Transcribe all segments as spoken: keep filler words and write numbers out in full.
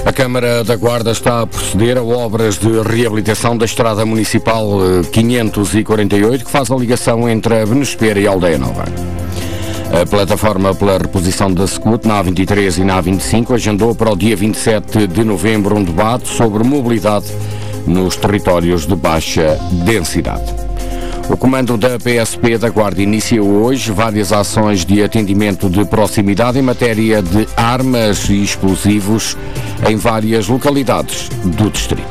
A Câmara da Guarda está a proceder a obras de reabilitação da Estrada Municipal quinhentos e quarenta e oito, que faz a ligação entre a Benespera e a Aldeia Nova. A plataforma pela reposição da SCUT na A vinte e três e na A vinte e cinco agendou para o dia vinte e sete de novembro um debate sobre mobilidade nos territórios de baixa densidade. O comando da P S P da Guarda inicia hoje várias ações de atendimento de proximidade em matéria de armas e explosivos em várias localidades do distrito.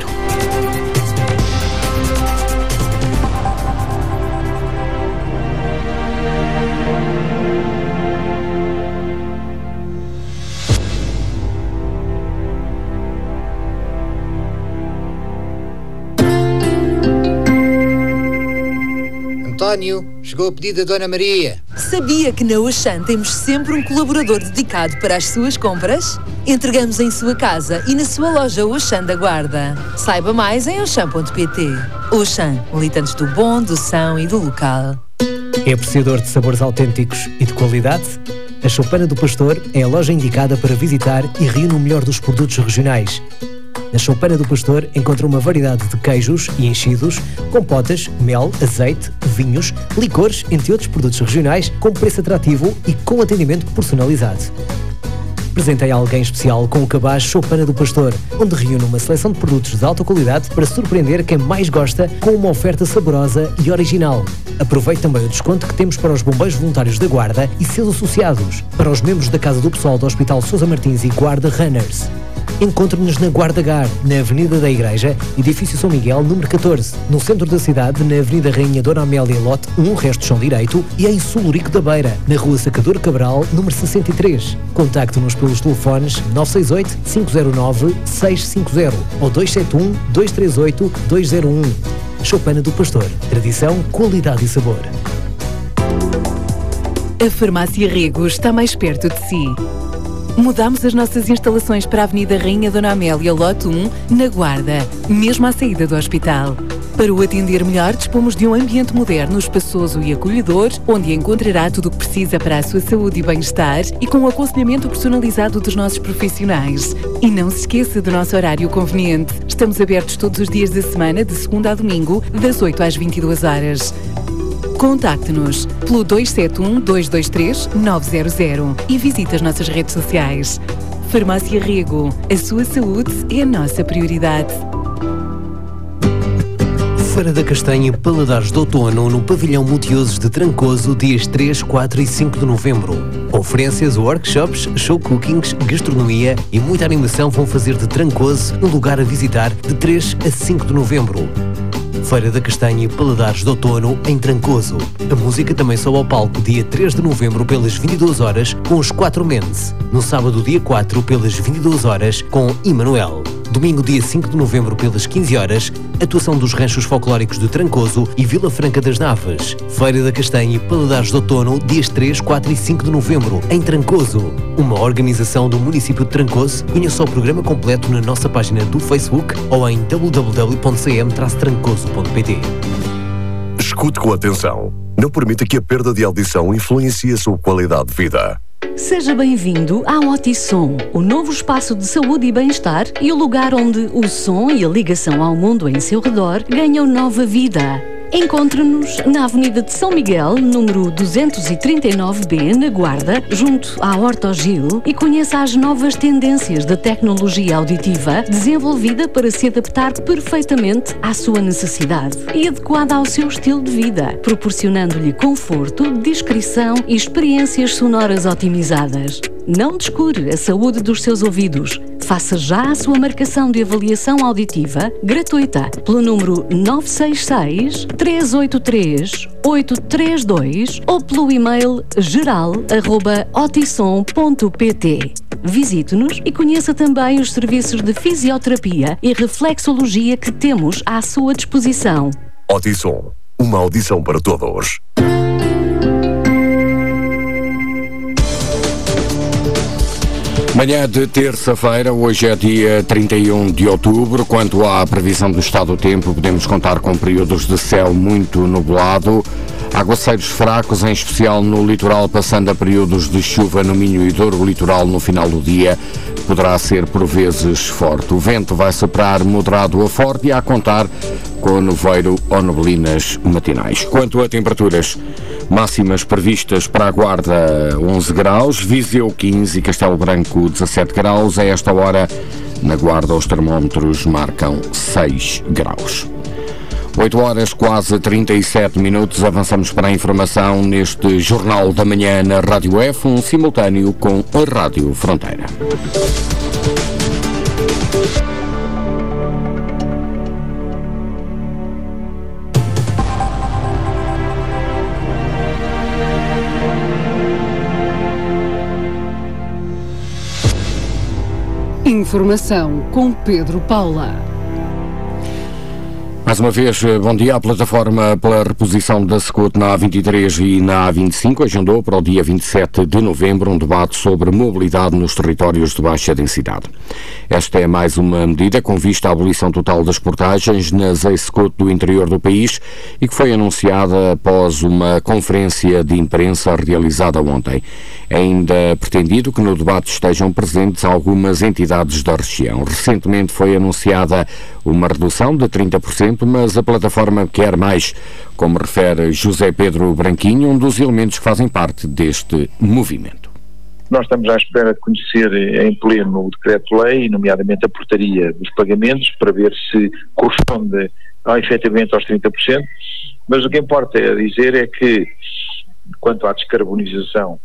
António, chegou o pedido da Dona Maria. Sabia que na Auchan temos sempre um colaborador dedicado para as suas compras? Entregamos em sua casa e na sua loja Auchan da Guarda. Saiba mais em auchan ponto pt. Auchan, militantes do bom, do são e do local. É apreciador de sabores autênticos e de qualidade? A Choupana do Pastor é a loja indicada para visitar e reúne o melhor dos produtos regionais. Na Choupana do Pastor encontra uma variedade de queijos e enchidos, compotas, mel, azeite, vinhos, licores, entre outros produtos regionais, com preço atrativo e com atendimento personalizado. Presentei alguém especial com o cabaz Choupana do Pastor, onde reúne uma seleção de produtos de alta qualidade para surpreender quem mais gosta com uma oferta saborosa e original. Aproveite também o desconto que temos para os bombeiros voluntários da Guarda e seus associados, para os membros da Casa do Pessoal do Hospital Sousa Martins e Guarda Runners. Encontre-nos na Guardagar, na Avenida da Igreja, Edifício São Miguel, número catorze, no centro da cidade, na Avenida Rainha Dona Amélia, lote um, resto chão direito, e em Sulurico da Beira, na Rua Sacador Cabral, número sessenta e três. Contacte-nos pelos telefones nove seis oito, cinco zero nove, seis cinco zero ou dois sete um, dois três oito, dois zero um. Choupana do Pastor. Tradição, qualidade e sabor. A Farmácia Rego está mais perto de si. Mudámos as nossas instalações para a Avenida Rainha Dona Amélia, lote um, na Guarda, mesmo à saída do hospital. Para o atender melhor, dispomos de um ambiente moderno, espaçoso e acolhedor, onde encontrará tudo o que precisa para a sua saúde e bem-estar e com o aconselhamento personalizado dos nossos profissionais. E não se esqueça do nosso horário conveniente. Estamos abertos todos os dias da semana, de segunda a domingo, das oito às vinte e duas horas. Contacte-nos pelo dois sete um, dois dois três, nove zero zero e visite as nossas redes sociais. Farmácia Rego, a sua saúde é a nossa prioridade. Feira da Castanha Paladares de Outono no Pavilhão Multiusos de Trancoso, dias três, quatro e cinco de novembro. Conferências, workshops, show cookings, gastronomia e muita animação vão fazer de Trancoso um lugar a visitar de três a cinco de novembro. Feira da Castanha e Paladares de Outono em Trancoso. A música também sobe ao palco dia três de novembro pelas vinte e duas horas com os Quatro Mendes. No sábado dia quatro pelas vinte e duas horas com Emanuel. Domingo dia cinco de novembro pelas quinze horas, atuação dos ranchos folclóricos de Trancoso e Vila Franca das Naves. Feira da Castanha e Paladares de Outono, dias três, quatro e cinco de novembro, em Trancoso. Uma organização do município de Trancoso. Conheça o programa completo na nossa página do Facebook ou em w w w ponto c m traço trancoso ponto p t. Escute com atenção. Não permita que a perda de audição influencie a sua qualidade de vida. Seja bem-vindo ao Otissom, o novo espaço de saúde e bem-estar e o lugar onde o som e a ligação ao mundo em seu redor ganham nova vida. Encontre-nos na Avenida de São Miguel, número duzentos e trinta e nove B, na Guarda, junto à Ortogil, e conheça as novas tendências da tecnologia auditiva desenvolvida para se adaptar perfeitamente à sua necessidade e adequada ao seu estilo de vida, proporcionando-lhe conforto, discrição e experiências sonoras otimizadas. Não descure a saúde dos seus ouvidos. Faça já a sua marcação de avaliação auditiva gratuita pelo número nove seis seis, três oito três, oito três dois ou pelo e-mail geral arroba otissom ponto p t. Visite-nos e conheça também os serviços de fisioterapia e reflexologia que temos à sua disposição. Otissom, uma audição para todos. Manhã de terça-feira, hoje é dia trinta e um de outubro. Quanto à previsão do estado do tempo, podemos contar com períodos de céu muito nublado. Aguaceiros fracos, em especial no litoral, passando a períodos de chuva no Minho e Douro Litoral no final do dia. Poderá ser por vezes forte. O vento vai soprar moderado a forte e a contar com nevoeiro ou neblinas matinais. Quanto a temperaturas, máximas previstas para a Guarda onze graus, Viseu quinze e Castelo Branco dezassete graus. A esta hora, na Guarda, os termómetros marcam seis graus. oito horas, quase trinta e sete minutos. Avançamos para a informação neste Jornal da Manhã na Rádio F, um simultâneo com a Rádio Fronteira. Informação com Pedro Paula. Mais uma vez, bom dia. A plataforma pela reposição da SECUT na A vinte e três e na A vinte e cinco agendou para o dia vinte e sete de novembro um debate sobre mobilidade nos territórios de baixa densidade. Esta é mais uma medida com vista à abolição total das portagens nas SECUT do interior do país e que foi anunciada após uma conferência de imprensa realizada ontem. É ainda pretendido que no debate estejam presentes algumas entidades da região. Recentemente foi anunciada uma redução de trinta por cento, mas a plataforma quer mais, como refere José Pedro Branquinho, um dos elementos que fazem parte deste movimento. Nós estamos à espera de conhecer em pleno o decreto-lei, nomeadamente a portaria dos pagamentos, para ver se corresponde ao, efetivamente aos trinta por cento, mas o que importa é dizer é que, quanto à descarbonização,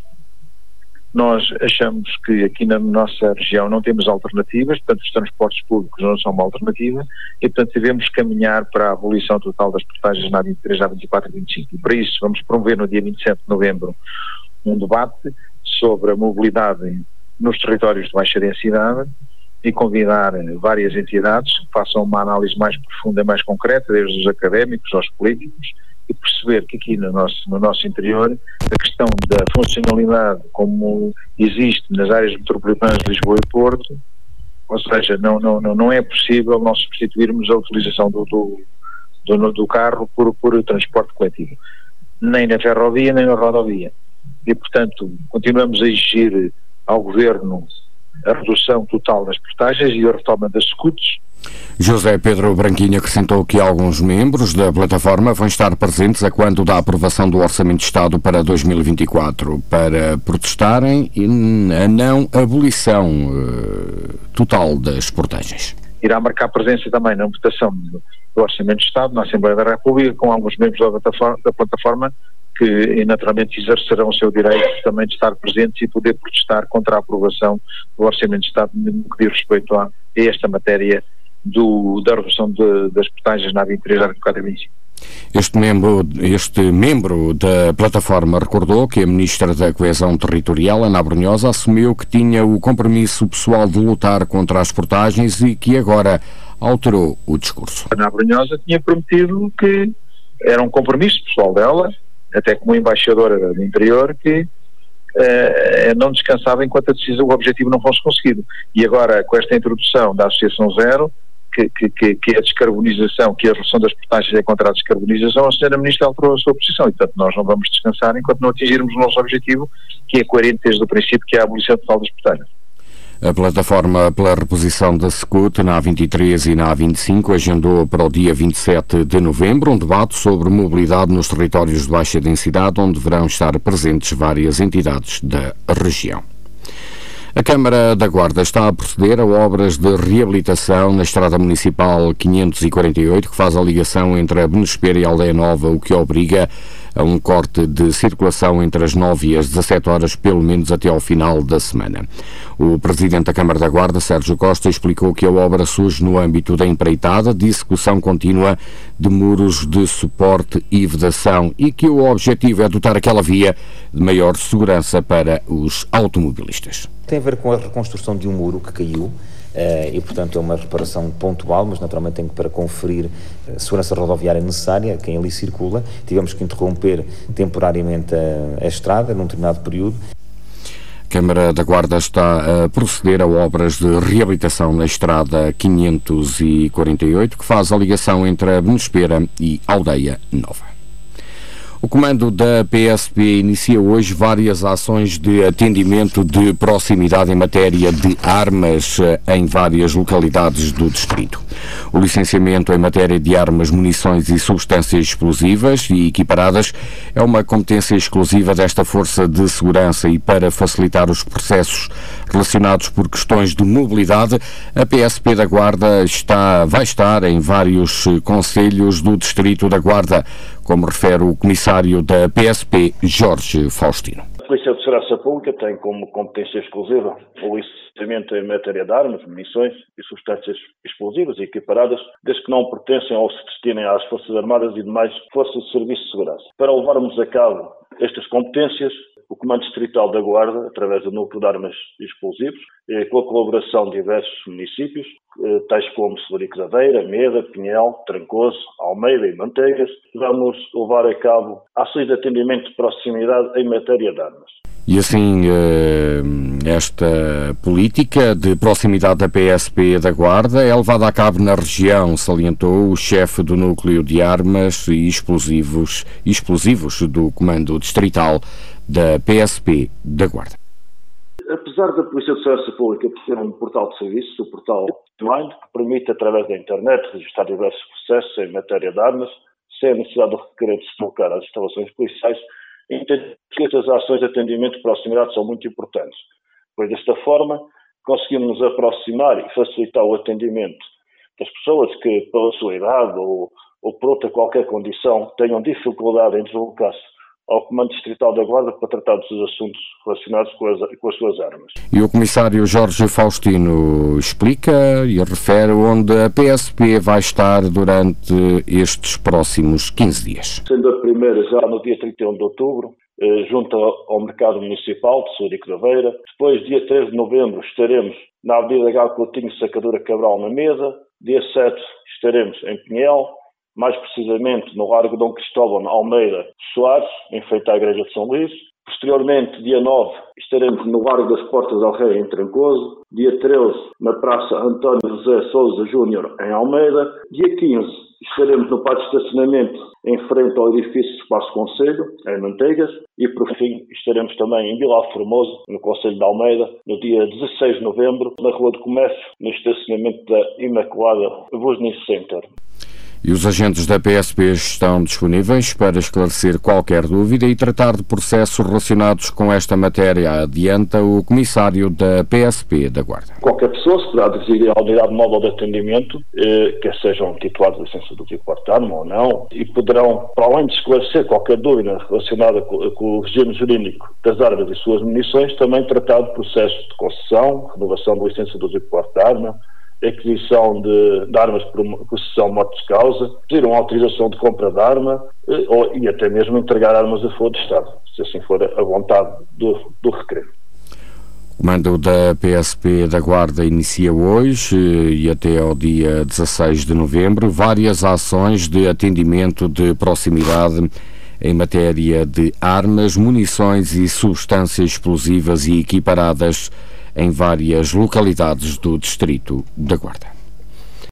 nós achamos que aqui na nossa região não temos alternativas, portanto os transportes públicos não são uma alternativa e portanto devemos caminhar para a abolição total das portagens na A vinte e três, A vinte e quatro e A vinte e cinco. E para isso vamos promover no dia vinte e sete de novembro um debate sobre a mobilidade nos territórios de baixa densidade e convidar várias entidades que façam uma análise mais profunda e mais concreta, desde os académicos aos políticos, e perceber que aqui no nosso, no nosso interior a questão da funcionalidade como existe nas áreas metropolitanas de Lisboa e Porto, ou seja, não, não, não é possível nós substituirmos a utilização do, do, do, do carro por, por transporte coletivo, nem na ferrovia nem na rodovia. E, portanto, continuamos a exigir ao Governo a redução total das portagens e a retoma das SECUTs. José Pedro Branquinho acrescentou que alguns membros da plataforma vão estar presentes a quando da aprovação do Orçamento de Estado para dois mil e vinte e quatro para protestarem a não abolição uh, total das portagens. Irá marcar presença também na votação do Orçamento de Estado na Assembleia da República com alguns membros da plataforma, da plataforma que naturalmente exercerão o seu direito também de estar presentes e poder protestar contra a aprovação do Orçamento de Estado no que diz respeito a esta matéria do, da redução de, das portagens na A vinte e três, A vinte e quatro e A vinte e cinco. Este membro, este membro da plataforma recordou que a Ministra da Coesão Territorial, Ana Abrunhosa, assumiu que tinha o compromisso pessoal de lutar contra as portagens e que agora alterou o discurso. Ana Abrunhosa tinha prometido que era um compromisso pessoal dela, até como embaixadora do interior, que uh, não descansava enquanto a decisão, o objetivo não fosse conseguido. E agora, com esta introdução da Associação Zero, que, que, que, que a descarbonização, que a redução das portagens é contra a descarbonização, a senhora Ministra alterou a sua posição e, portanto, nós não vamos descansar enquanto não atingirmos o nosso objetivo, que é coerente desde o princípio, que é a abolição total das portagens. A plataforma pela reposição da SECUT na A vinte e três e na A vinte e cinco agendou para o dia vinte e sete de novembro um debate sobre mobilidade nos territórios de baixa densidade, onde deverão estar presentes várias entidades da região. A Câmara da Guarda está a proceder a obras de reabilitação na Estrada Municipal quinhentos e quarenta e oito, que faz a ligação entre a Benespera e a Aldeia Nova, o que obriga a um corte de circulação entre as nove e as dezassete horas, pelo menos até ao final da semana. O Presidente da Câmara da Guarda, Sérgio Costa, explicou que a obra surge no âmbito da empreitada de execução contínua de muros de suporte e vedação e que o objetivo é dotar aquela via de maior segurança para os automobilistas. Tem a ver com a reconstrução de um muro que caiu. Uh, e, portanto, é uma reparação pontual, mas naturalmente tem que, para conferir a segurança rodoviária necessária a quem ali circula, tivemos que interromper temporariamente a, a estrada num determinado período. A Câmara da Guarda está a proceder a obras de reabilitação na Estrada quinhentos e quarenta e oito, que faz a ligação entre a Benespera e a Aldeia Nova. O comando da P S P inicia hoje várias ações de atendimento de proximidade em matéria de armas em várias localidades do distrito. O licenciamento em matéria de armas, munições e substâncias explosivas e equiparadas é uma competência exclusiva desta Força de Segurança e para facilitar os processos relacionados por questões de mobilidade, a P S P da Guarda está, vai estar em vários concelhos do distrito da Guarda, como refere o comissário da P S P, Jorge Faustino. A Polícia de Segurança Pública tem como competência exclusiva o licenciamento em matéria de armas, munições e substâncias explosivas e equiparadas, desde que não pertencem ou se destinem às Forças Armadas e demais forças de serviço de segurança. Para levarmos a cabo estas competências, o Comando Distrital da Guarda, através do Núcleo de Armas e Explosivos, com a colaboração de diversos municípios, tais como Celurico da Beira, Meda, Pinhel, Trancoso, Almeida e Manteigas, vamos levar a cabo ações de atendimento de proximidade em matéria de armas. E assim, esta política de proximidade da P S P da Guarda é levada a cabo na região, salientou o chefe do Núcleo de Armas e Explosivos, explosivos do Comando Distrital da P S P da Guarda. Apesar da Polícia de Segurança Pública ter um portal de serviço, o portal online, que permite, através da internet, registrar diversos processos em matéria de armas, sem a necessidade do requerente se deslocar às instalações policiais, entendo que estas ações de atendimento de proximidade são muito importantes, pois desta forma conseguimos nos aproximar e facilitar o atendimento das pessoas que, pela sua idade ou, ou por outra qualquer condição, tenham dificuldade em deslocar-se ao Comando Distrital da Guarda para tratar dos seus assuntos relacionados com as, com as suas armas. E o comissário Jorge Faustino explica e refere onde a P S P vai estar durante estes próximos quinze dias. Sendo a primeira já no dia trinta e um de outubro, eh, junto ao Mercado Municipal de Celurico da Beira. Depois, dia treze de novembro, estaremos na Avenida Galo Coutinho Sacadura Cabral, na Mesa. Dia sete, estaremos em Pinhel, mais precisamente no Largo Dom Cristóvão Almeida Soares, em frente à Igreja de São Luís. Posteriormente, dia nove, estaremos no Largo das Portas ao Rei, em Trancoso. Dia treze, na Praça António José Sousa Júnior, em Almeida. Dia quinze, estaremos no Pátio de Estacionamento, em frente ao edifício do Espaço Conselho, em Manteigas. E, por fim, estaremos também em Vila Formoso, no Conselho de Almeida, no dia dezesseis de novembro, na Rua do Comércio, no estacionamento da Imaculada Business Center. E os agentes da P S P estão disponíveis para esclarecer qualquer dúvida e tratar de processos relacionados com esta matéria, adianta o comissário da P S P da Guarda. Qualquer pessoa se poderá dirigir à unidade móvel de atendimento, eh, quer sejam titulares de licença do tipo porte de arma ou não, e poderão, para além de esclarecer qualquer dúvida relacionada com, com o regime jurídico das armas e suas munições, também tratar de processos de concessão, renovação de licença do tipo porte de arma, aquisição de, de armas por possessão morte de causa, pedir uma autorização de compra de arma eh, ou, e até mesmo entregar armas a favor do Estado, se assim for a vontade do, do requerente. O comando da P S P da Guarda inicia hoje e até ao dia dezasseis de novembro várias ações de atendimento de proximidade em matéria de armas, munições e substâncias explosivas e equiparadas em várias localidades do distrito da Guarda.